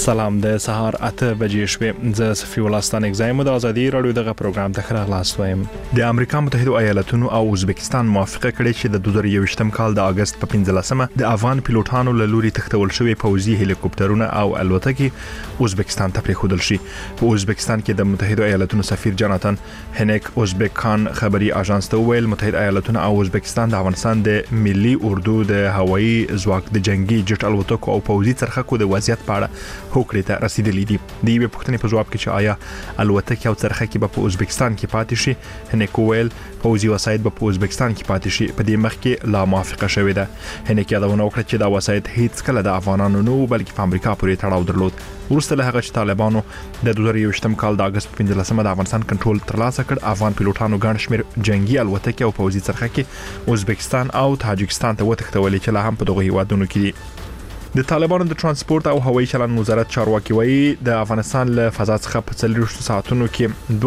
سلام د سهار 8 بجې شوې ز صفي ولستان اگزایم د ازادي رادیو دغه پروګرام ته خبر خلاص وایم. د امریکا متحده ایالاتونو او ازبکستان موافقه کړې چې د 2021م کال د اگست په 15مه د افغان پیلوټانو له لوري تختول شوی پوځي هلیکوپټرونه او الوتکې ازبکستان ته پریښودل شي. په ازبکستان کې د متحده ایالاتونو سفیر جاناتان هنیک ازبک خان خبري اژانس ته ویل متحده ایالاتونو او ازبکستان د افغانستان د ملي اردو د هوایي ځواک د جنگي جټ الوتکو او پوځي څرخکو د وضعیت په اړه هوکړې ته رسیدلې دي. د یوې پوښتنې په جواب کې چې آیا الوتکې او څرخکې به په ازبکستان کې پاتې شي، هنیک ویل پوځي وسایط به په ازبکستان کې پاتې شي. په دې مخ کې لا موافقه شوې ده. هنیک یادونه وکړه چې دا وسایط هیڅ کله د افغانانو نه بلکې په امریکا پورې تړاو درلود. وروسته له هغه چې طالبانو د 2021م کال د اگست په 15مه د افغانستان کنټرول ترلاسه کړ، افغان پیلوټانو ګڼ شمېر جنگي الوتکې او پوځي څرخکې ازبکستان او تاجکستان ته وتښتولې چې لا هم په دغه هیوادونو کې دي. د طالبانو د ترانسپورت او هوایي چلند وزارت چارواکي وایي د افغانستان له فضا څخه په 40 ساعتونو کې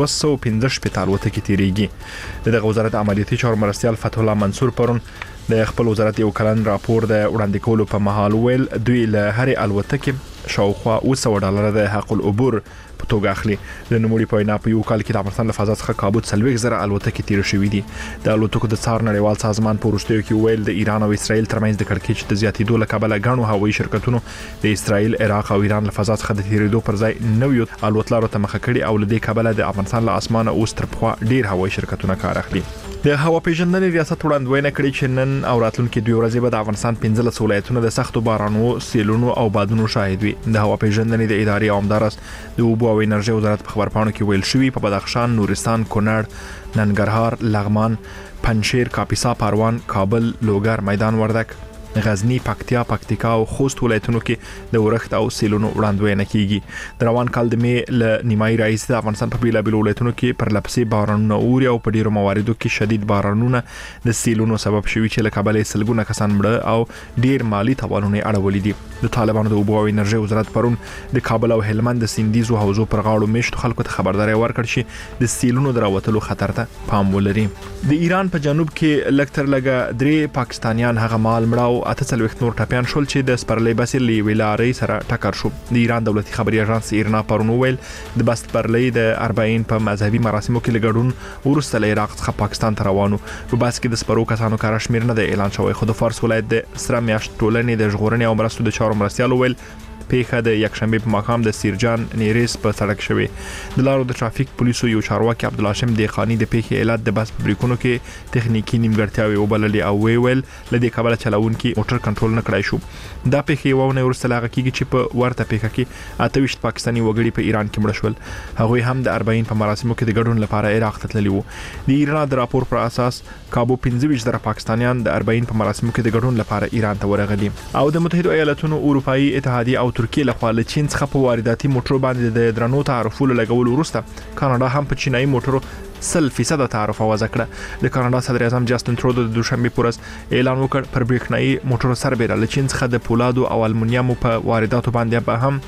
215 الوتکې تیریږي. د وزارت عملیاتي چارو مرستیال فتح الله منصور پرون د خپل وزارت یو کلن راپور د وړاندې کولو په مهال ویل دوی له هرې الوتکې شاوخوا $200 د حق العبور په توګه اخلي. د نوموړي په وینا په یو کال کې د افغانستان له فضا څخه کابو 40,000 الوتکې تیر شوې دي. د الوتکو د څار نړیوال سازمان په وروستیو کې ویل د ایران او اسرائیل ترمنځ د کړکېچ د زیاتېدو له کبله غنو هوایي شرکتونو د اسرائیل، عراق او ایران له فضا څخه د تیریدو پر ځای نویو الوتلارو ته مخه کړي او له دې کبله د افغانستان له اسمانه اوس تر پخوا ډیر هوایي شرکتونه کار اخلي. د هوا پیژندنې ریاست وړاندوینه کړې چې نن او راتلونکي 2 ورځې به د افغانستان 15 ولایتونو د سختو بارانونو، سیلونو او بادونو شاهد وي. د هوا پیژندنې د ادارې عمدارس د اوبو او انرژي وزارت په خبرپاڼو کې ویل شوی په بدخشان، نورستان، کونړ، ننګرهار، لغمان، پنجشیر، کاپیسا، پروان، کابل، لوګر، میدان وردک، غزنی، پکتیا، پکتیکا او خوست ولایتونو کې د ورښت او سیلونو وړاندوینه کیږي. د روان کال د می له نیمایي راځي د افغانستان په بیلابیلو ولایتونو کې پر لپسې بارانونه اوري او په ډیرو مواردو کې شدید بارانونه د سیلونو سبب شوي چې له کبله سلګونه کسان مړه او ډیر مالی تاوانونه اړولې دي. د طالبانو د اوبو او انرژي وزارت پرون د کابل او هلمند د سیندیزو حوزو پر غاړو میشت خلکو ته خبرداري ورکړ چې د سیلونو دراوتلو خطر ته پام ولري. د ایران په جنوب کې لکتر لګه 3 پاکستانیان هغه مال مړه 48 نور ټاپیان شول چې د سپرلی بسې لیولاري سره ټکر شو. د ایران دولتي خبري اژانس ایرنا پرون ویل د سپرلی د 40 په مذهبي مراسمو کې لګډون ورسته له عراق څخه پاکستان ته روانو. په بس کې د سپرو کسانو کار شمیر نه د اعلان شوی، خو د فارس ولایت د سره میاشت ټولنې د ژغورنې او مرستو د چارو مرستیال ویل پیښه د یکشنبه په ماښام د سیرجان نیریس په سړک شوی. د لارو د ټرافیک پولیسو یو چارواکي عبدالهاشم دیقانی د پیښې علت د بس فابریکونو کې تخنیکی نیمګړتیاوې وبللې او ویل لدې کابل چلاونکي موټر کنټرول نه کړای شو. دا پیښه یو نه ورسته لاغه کیږي چې په ورته پیښه کې 28 پاکستانی وګړي په ایران کې مړ شول. هغوی هم د 40 په مراسمو کې د ګډون لپاره عراق ته تللي وو. د ایران د راپور پر اساس کابو 15,000 پاکستانیان د 40 په مراسمو کې د ګډون لپاره ایران ته ورغلي. او د متحده ایالاتونو، اروپאי اتحادیه او ترکیه لخوا له چین څخه په وارداتي موټرو باندې د درنو تعرفو لګول وروسته کاناډا هم په چینایي موټرو 100% تعرفه وضع کړه. د کاناډا صدر اعظم جاستن ترودو د دوشنبه پورز اعلان وکړ پر برېښنايي موټرو سربېره له چین څخه د پولادو او المونیمو په وارداتو باندې به هم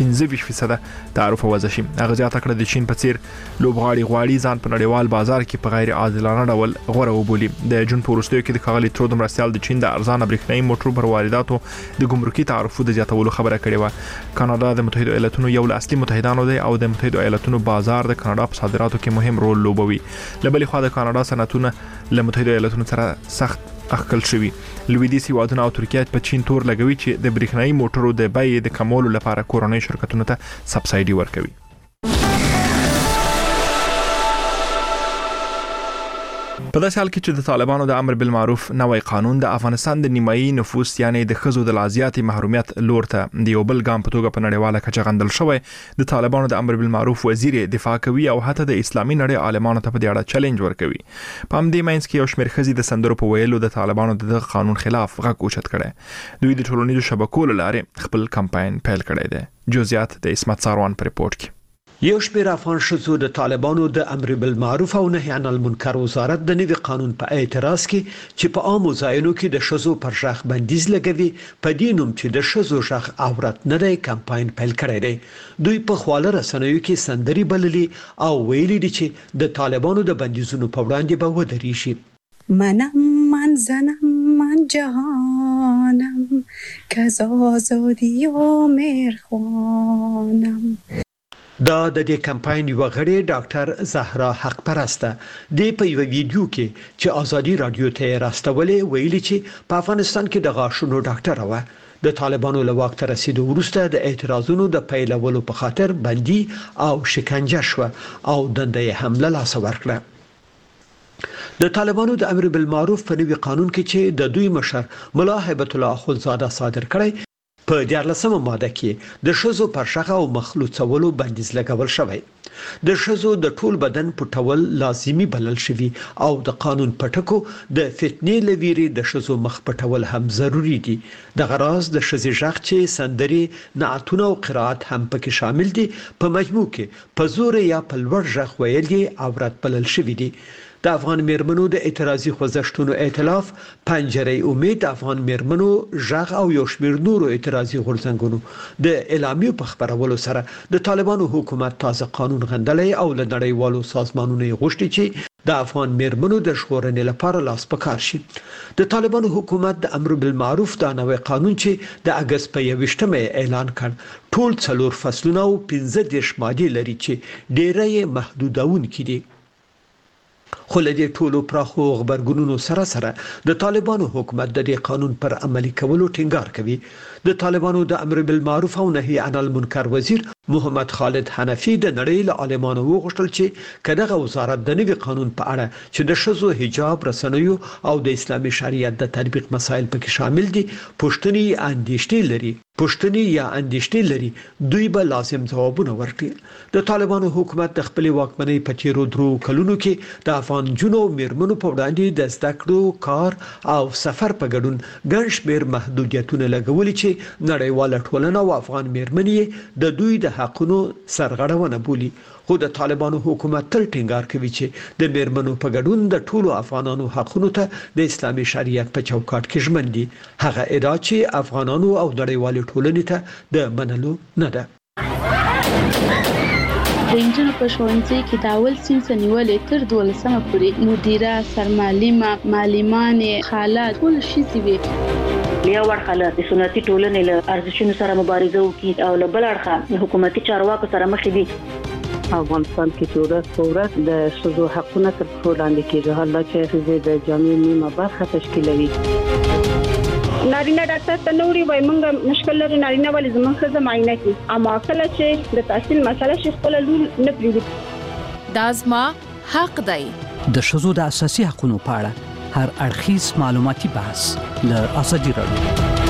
15% تعرفه وضع شي. هغه زیاته کړه د چین په څیر لوبغاړي غواړي ځان په نړیوال بازار کې په غیر عادلانه ډول غوړه وبولي. د جون په وروستیو کې د کاغلي ترودو مرستیال د چین د ارزانه برېښنايي موټرو پر وارداتو د ګمرکي تعرفو د زیاتولو خبره کړې و. کاناډا د متحده ایالاتونو یو له اصلي متحدانو دی او د متحده ایالاتونو بازار د کاناډا په صادراتو کې مهم رول لوبوي. لبلې خوا د کاناډا صنعتونه له متحده ایالاتونو سره سخت اخکل شوی. لویدیځ هیوادونه او ترکیه په چین تور لګوي چې د برېښنايي موټرو د بیې د کمولو لپاره کورنۍ شرکتونو ته سبسایډي ورکوي. په داسې حال کې چې د طالبانو د امر بالمعروف نوې قانون د افغانستان د نیمایي نفوس یعنی د ښځو د لازیاتي محرومیت لور ته د یو بل ګام په توګه په نړیواله کچه غندل شوی، د طالبانو د امر بالمعروف وزیر دفاع کوي او حتی د اسلامي نړۍ عالمانو ته په دې اړه چیلنج ورکوي. په همدې مینس کې یو شمېر ښځې د سندرو په ویلو د طالبانو د قانون خلاف غږ اوچت کړي. دوی د ټولنیزو شبکو له لارې خپل کمپاین پیل کړی دی. جزئیات د اسمت ساروان په ریپورت کې. یو شمېر افغان ښځو د طالبانو د امر بالمعروف او نهي عن المنکر وزارت د نوي قانون په اعتراض کې چې په عامو ځایونو کې د ښځو پر غږ بندیز لګوي په دې نوم چې د ښځو غږ عورت نه دی کمپاین پیل کړی دی. دوی په خواله رسنیو کې سندري بللي او ویلي دي چې د طالبانو د بندیزونو په وړاندې به ودرېږي. من من زنم من جهانم که از آزادی و مهرخوانم. دا د دې کمپاین یو غړي ډاکټر زهرا حق پرسته د په یو ویډیو کې چې ازادي رادیو ته راستولې ویلي چې په افغانستان کې د غاښونو ډاکټر و د طالبانو له واک ته رسیدو وروسته د اعتراضونو د پیلولو په خاطر بندي او شکنجه شو او دنده حمله لاس ورکړه. د طالبانو د امر بالمعروف په نوي قانون کې چې د دوی مشر ملا هیبت الله اخوندزاده صادر کړی په 14مه ماده کې د شذو پرشغه او مخلوطولو بندیز لګول شوی. د شذو د ټول بدن پټول لازمی بلل شوی او د قانون پټکو د فتنې لویری د شذو مخ پټول هم ضروری دي. د غراض د شذې ژغ چې سندري نعتونه او قرائت هم پکې شامل دي په مجموع کې په زور یا په لوړ ژغ ویل دي عورت بلل شوی دي. د افغان میرمنو د اعتراضي خوځښتونو ائتلاف پنجره امید افغان میرمنو ژغ او یو شمېر نورو اعتراضي غورځنګونو د اعلامیو په خبرولو سره د طالبانو حکومت تازه قانون غندلې او له نړیوالو سازمانونو غوښتي چې د افغان میرمنو د ژغورنې لپاره لاس پکار شي. د طالبانو حکومت د امر بالمعروف د نوې قانون چې د اگست په 21مه اعلان کړ ټول 4 فصلونه او 15 ماده لري چې ډېرې محدودون کړي. خو له دې ټولو پراخو خبرګونونو سره د طالبانو حکومت د دې قانون پر عملي کولو ټینګار کوي. د طالبانو د امر بالمعروف او نهي عن المنکر وزیر محمد خالد حنفي د نړۍ له عالمانو وغوښتل چې کداغه وزارت د نوي قانون په اړه چې د شذو حجاب رسنیو او د اسلامي شریعت د تطبیق مسایل پکې شامل دي پښتني اندېشنې لري دوی به لازم ځوابونه ورکړي. د طالبانو حکومت د خپل واکمنۍ په تیرو درو کلونو کې د افغان جنو میرمنو په وړاندې د زده کړو کار او سفر په ګډون ګڼ شمېر محدودیتونه لګولي چې نړیواله ټولنه او افغان میرمنې د دوی د حقونو سرغړونه بولي. خو د طالبانو حکومت تل ټینګار کوي چې د میرمنو په ګډون د ټولو افغانانو حقونو ته د اسلامي شریعت په چوکاټ کې ژمن دي. هغه ادعا چې افغانانو او نړیوالې ټولنې ته د منلو نه ده. د انجنونو په ښوونځي کې د اول صنف نیولې تر 12مه پورې مدیره سرمعلمه معلمانې حالات ټول شي وي. یو ورخله د سنتي ټولنې له ارزښتونو سره مبارزه وکړي او له بل اړخه حکومتي چارواکو سره مخ دي. افغانستان کې ورځ د شذو حقونه تر پښو لاندې کېږي. حالا چې د جامعې نیمه برخه تشکیلوي. نارینه ډاکټر ته نوري وای مونږ مشکل لري نارینه ولې زموږ ښځه معاینه کوي اما کله چې د تحصیل مسله شي خپل لور نه پریږدي. دا زما حق دی. د شذو د اساسي حقوقو په اړه هر اړخیز معلوماتي بحث له ازادي رادیو.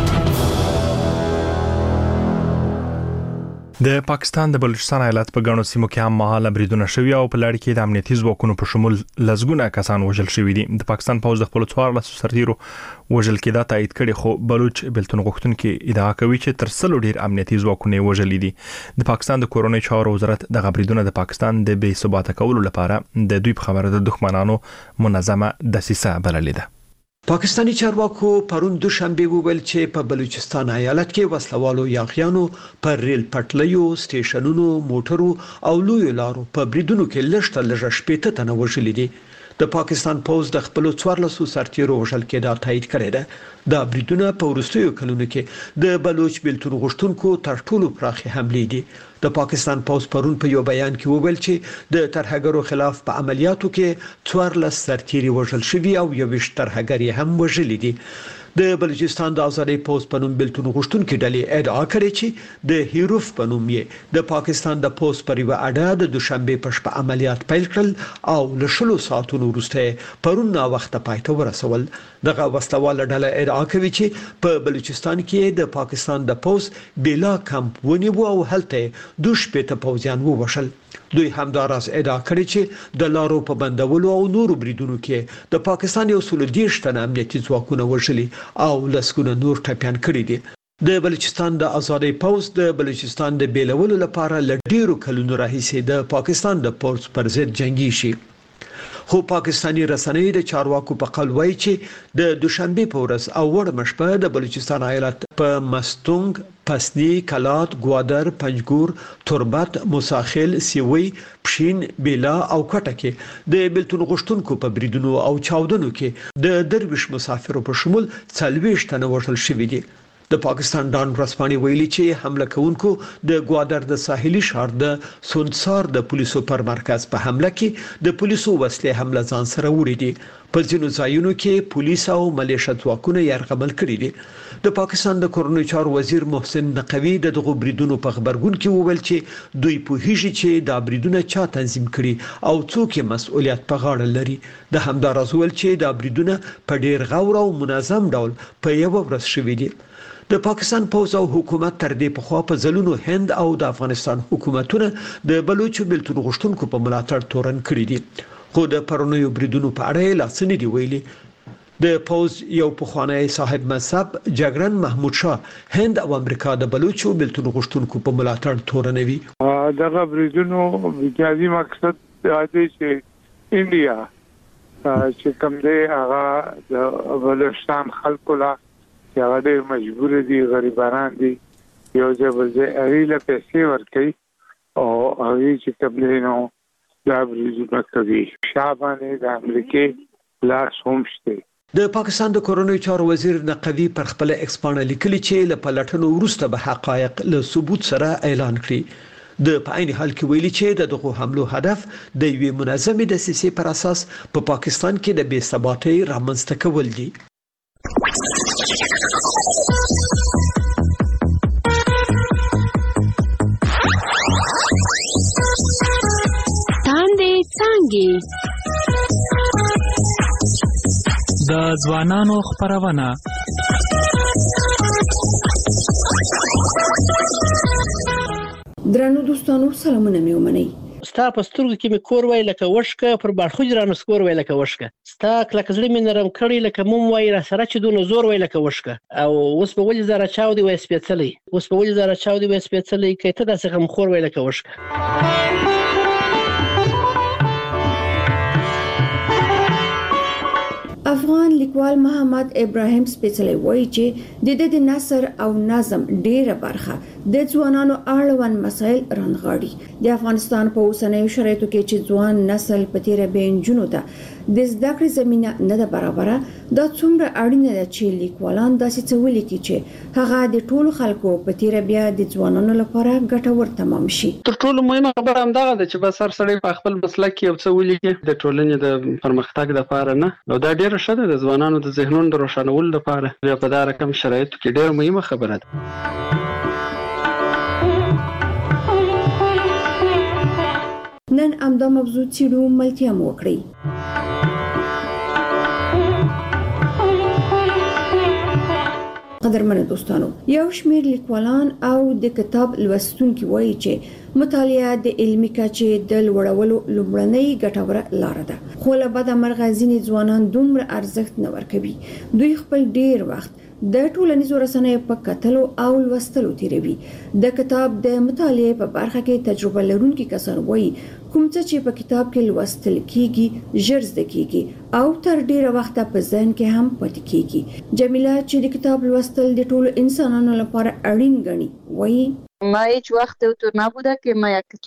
د پاکستان د بلوچستان ایالت په غاڼو سیمو کې هم مهاله بریدونه شوي او په لړ کې د امنیتي ځواکونو په شمول لزګونه کسان وژل شوي دي. د پاکستان پوځ د خپل 14 سرتیرو وژل کېدا تایید کړي خو بلوچ بلتون غوښتونکو ادعا کوي چې تر څلو ډیر امنیتي ځواکونه وژل دي. د پاکستان د کورونی چارو وزارت د غبرګونونو د پاکستان د بې ثبات کولو لپاره د دوی په خبره د دښمنانو منظمه دسیسه بللې ده. پاکستانی چارواکو پرون دوشنبه وویل چې په بلوچستان ایالت کې وسلوالو یاغیانو پر ریل پټلیو، سټیشنونو، موټرو او لویو لارو په بریدونو کې لږ شپېته تنه وژل دي. د پاکستان پوز د خپل 14 سرتیرو وژل کېدا تایید کړی ده. دا بریدونه په وروستیو کلونو کې د بلوچ بلتون غوښتونکو تر ټولو پراخه حمله دي. د پاکستان پوز پرون په یو بیان کې وویل چې د ترهګرو خلاف په عملیاتو کې 14 سرتیري وژل شوي او 21 ترهګر هم وژل دي. د بلوچستان د آزادۍ پوز په نوم بلتون غوښتونکو ډلې ادعا کړې چې د هیروف په نوم یې د پاکستان د پوز پر یو اډه د دوشنبه په شپه عملیات پیل کړل او له 10 ساعتونو وروسته پرون نا وخت پای ته ورسول. دغه وسلواله ډله ادعا کوي چې په بلوچستان کې د پاکستان د پوز بلا کمپ ونیو او هلته 2 پوځیان ووژل. دوی همداراز ادعا کړی چې د لارو په بندولو او نورو بریدونو کې د پاکستان یو 30 تنه امنیتي ځواکونه وژلي او لسګونه نور ټپيان کړي دي. د بلوچستان د آزادۍ پوز د بلوچستان د بیلولو لپاره لډیرو کلونو راهیسې د پاکستان د پوز پر ضد جنگي شي. خو پاکستانی رسنۍ د چارواکو په قول وایي چې د دوشنبه په ورځ او وړ مشپه د بلوچستان ایالت په مستونګ، پسنی، کلات، گوادر، پنجګور، تربت، موساخیل، سیوی، پښین، بیلا او کوټه کې د بلتون غشتونکو په بریدونو او چاودنو کې د درویش مسافرو په شمول 40 تنه وژل شوي دي. د پاکستان ډان ورځپاڼې ویلي چې حمله کوونکو د گوادر د ساحلي ښار د سونسار د پولیسو پر مرکز په حمله کې د پولیسو وسلې حمله ځان سره وړي دي. په ځینو ځایونو کې پولیس او ملیشه ځواکونه یرغمل کړي دي. د پاکستان د کورنیو چارو وزیر محسن نقوی د دغو بریدونو په خبرګون کې وویل چې دوی پوهیږي چې دا بریدونه چا تنظیم کړي او څوک یې مسؤلیت په غاړه لري. د همدارس ویل چې دا بریدونه په ډیر غور او منظم ډول په یو ورځ شوي دي. د پاکستان پوز او حکومت تر دې پخوا په ځلونو هند او د افغانستان حکومتونه د بلوچو بلتون غشتونکو په ملاتړ تورن کړی دي. خو د پرونیو بریدونو په اړه لا څه دي ویلي. د پوز یو پخوانی صاحب منصب جګړن محمود شاه هند او امریکا د بلوچو بلتون غشتونکو په ملاتړ تورنوي. دغه بریدونو بنیادی مقصد دا دی چې انډیا چې کوم دی هغه د بلوچستان خلکو لا چې هغه ډېر مجبور دي، غریبانان دي، یو ځای بل ځای هغوی له پیسې ورکوي او هغوی چې کوم دی نو دا بریدونه کوي. شا باندې د امریکې لاس هم شته. د پاکستان د کورنیو چارو وزیر نقوی پر خپل ایکس پاڼه لیکلي چې له پلټنو وروسته به حقایق له ثبوت سره اعلان کړي. د په عین حال کې ویلي چې د دغو حملو هدف د یوې منظمې دسیسې پر اساس په پاکستان کې د بې ثباتۍ رامنځته کول دي. د ځوانانو خبرونه درنو دوستانو سلامونه مې ومنئ. ستا په سترګو کې مې کور وای لکه وشکه، پر باړخو رانو سکور وای لکه وشکه، ستا کلک زړه مې نرم کړی لکه موم وای را سره چې دونه زور وای لکه وشکه. او اوس په ولې زاره چاودي وای سپېڅلی، اوس په ولې زاره چاودي وای سپېڅلی، کته داسې غم خور وای لکه وشکه. افغان لیکوال محمد ابراهیم سپېڅلی وایي چې د نثر او نظم ډیره برخه د ځوانانو اړوند مسایل رانغاړي. د افغانستان په اوسنیو شرایطو کې چې ځوان نسل په تیره بینجونو ته د زده کړې زمينه نه ده برابره، دا څومره اړینه ده چې لیکوالان داسې څه ولیکي چې هغه د ټولو خلکو په تیره بیا د ځوانانو لپاره ګټور تمام شي. تر ټولو مهمه خبره هم دا ده چې بس هر سړی په خپل مسلک کې یو څه ولیکي د ټولنې د پرمختګ لپاره نه، او دا ډیره ښه ده د ځوانانو د ذهنونو د روښانولو لپاره. بیا په دا رقم شرایطو کې ډیره مهمه خبره ده. نن امدا موضوع چیرو ملتیا مو کړی. قدرمن دوستانو، یو شمېر لیکوالان او د کتاب لوستونکي وایي چې مطالعه د علمي کچې د لوړولو لومړنۍ ګټوره لار ده، خو له بده مرغه ځینې ځوانان دومره ارزښت نه ورکوي. دوی خپل ډیر وخت د ټولنیزو رسنیو په کتلو او لوستلو تیروي. د کتاب د مطالعې په برخه کې تجربه لرونکي کسان وایي کوم څه چې په کتاب کې لوستل کیږي ژر زده کیږي او تر ډیره وخت په ذهن کې هم پاتې کیږي. جمیله چې د کتاب لوستل د ټولو انسانانو لپاره اړین ګڼي وایي ما هیچ وقت تو نبوده که ما یک